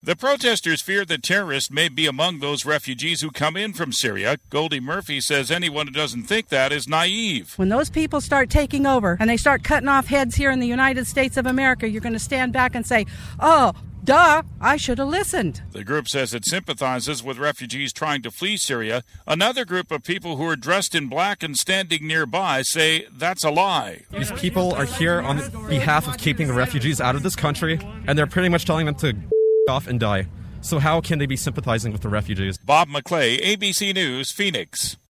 The protesters fear that terrorists may be among those refugees who come in from Syria. Goldie Murphy says anyone who doesn't think that is naive. When those people start taking over and they start cutting off heads here in the United States of America, you're going to stand back and say, oh, duh, I should have listened. The group says it sympathizes with refugees trying to flee Syria. Another group of people who are dressed in black and standing nearby say that's a lie. These people are here on behalf of keeping the refugees out of this country, and they're pretty much telling them to off and die. So how can they be sympathizing with the refugees? Bob McClay, ABC News, Phoenix.